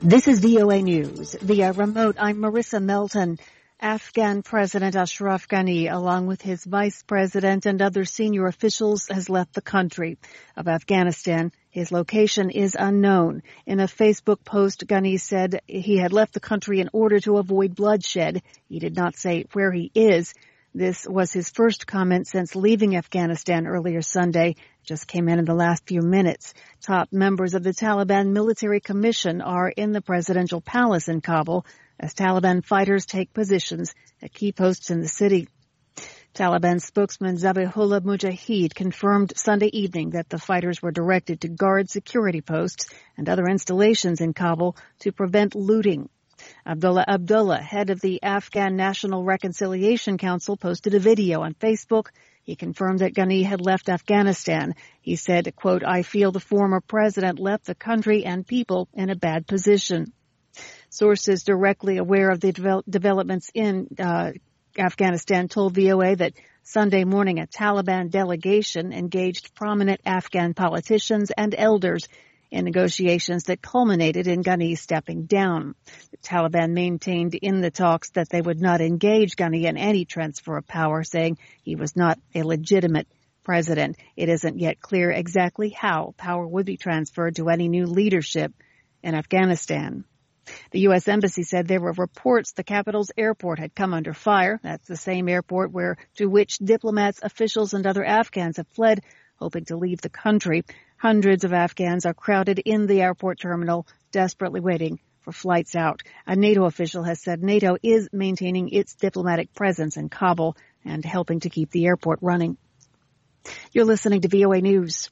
This is VOA News. Via remote, I'm Marissa Melton. Afghan President Ashraf Ghani, along with his vice president and other senior officials, has left the country of Afghanistan. His location is unknown. In a Facebook post, Ghani said he had left the country in order to avoid bloodshed. He did not say where he is. This was his first comment since leaving Afghanistan earlier Sunday. Just came in the last few minutes. Top members of the Taliban Military Commission are in the presidential palace in Kabul as Taliban fighters take positions at key posts in the city. Taliban spokesman Zabihullah Mujahid confirmed Sunday evening that the fighters were directed to guard security posts and other installations in Kabul to prevent looting. Abdullah Abdullah, head of the Afghan National Reconciliation Council, posted a video on Facebook. He confirmed that Ghani had left Afghanistan. He said, quote, "I feel the former president left the country and people in a bad position." Sources directly aware of the developments in Afghanistan told VOA that Sunday morning a Taliban delegation engaged prominent Afghan politicians and elders in negotiations that culminated in Ghani stepping down. The Taliban maintained in the talks that they would not engage Ghani in any transfer of power, saying he was not a legitimate president. It isn't yet clear exactly how power would be transferred to any new leadership in Afghanistan. The U.S. Embassy said there were reports the capital's airport had come under fire. That's the same airport to which diplomats, officials, and other Afghans have fled, hoping to leave the country. Hundreds of Afghans are crowded in the airport terminal, desperately waiting for flights out. A NATO official has said NATO is maintaining its diplomatic presence in Kabul and helping to keep the airport running. You're listening to VOA News.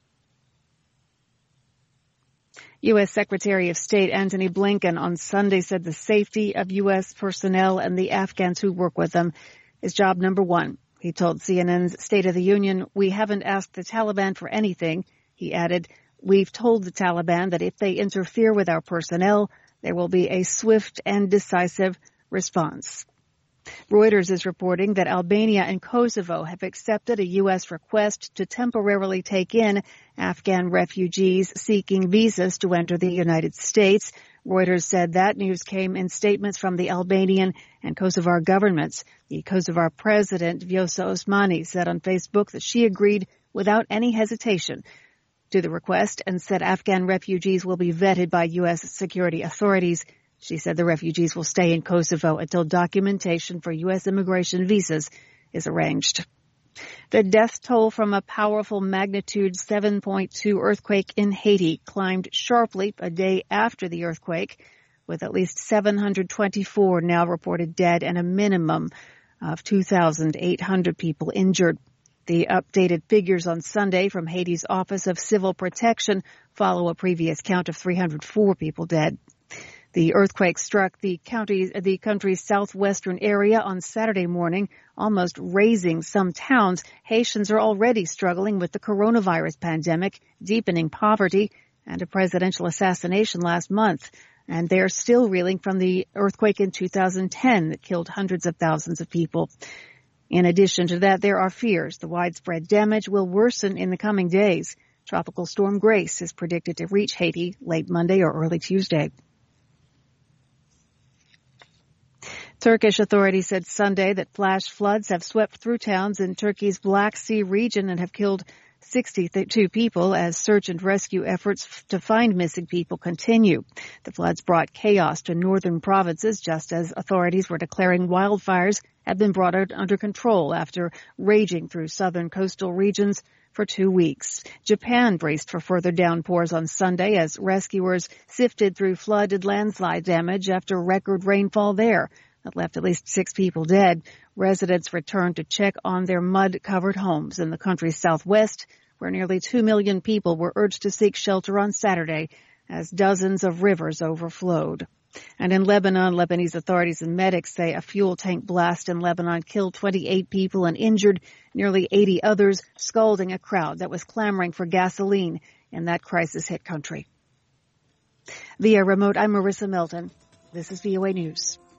U.S. Secretary of State Antony Blinken on Sunday said the safety of U.S. personnel and the Afghans who work with them is job number one. He told CNN's State of the Union, "We haven't asked the Taliban for anything." He added, "We've told the Taliban that if they interfere with our personnel, there will be a swift and decisive response." Reuters is reporting that Albania and Kosovo have accepted a U.S. request to temporarily take in Afghan refugees seeking visas to enter the United States. Reuters said that news came in statements from the Albanian and Kosovar governments. The Kosovar president, Vjosa Osmani, said on Facebook that she agreed without any hesitation to the request and said Afghan refugees will be vetted by U.S. security authorities. She said the refugees will stay in Kosovo until documentation for U.S. immigration visas is arranged. The death toll from a powerful magnitude 7.2 earthquake in Haiti climbed sharply a day after the earthquake, with at least 724 now reported dead and a minimum of 2,800 people injured. The updated figures on Sunday from Haiti's Office of Civil Protection follow a previous count of 304 people dead. The earthquake struck the country's southwestern area on Saturday morning, almost razing some towns. Haitians are already struggling with the coronavirus pandemic, deepening poverty, and a presidential assassination last month. And they're still reeling from the earthquake in 2010 that killed hundreds of thousands of people. In addition to that, there are fears the widespread damage will worsen in the coming days. Tropical Storm Grace is predicted to reach Haiti late Monday or early Tuesday. Turkish authorities said Sunday that flash floods have swept through towns in Turkey's Black Sea region and have killed 62 people as search and rescue efforts to find missing people continue. The floods brought chaos to northern provinces just as authorities were declaring wildfires had been brought under control after raging through southern coastal regions for 2 weeks. Japan braced for further downpours on Sunday as rescuers sifted through flooded landslide damage after record rainfall there that left at least 6 people dead. Residents returned to check on their mud-covered homes in the country's southwest, where nearly 2 million people were urged to seek shelter on Saturday as dozens of rivers overflowed. And in Lebanon, Lebanese authorities and medics say a fuel tank blast in Lebanon killed 28 people and injured nearly 80 others, scalding a crowd that was clamoring for gasoline in that crisis-hit country. Via remote, I'm Marissa Melton. This is VOA News.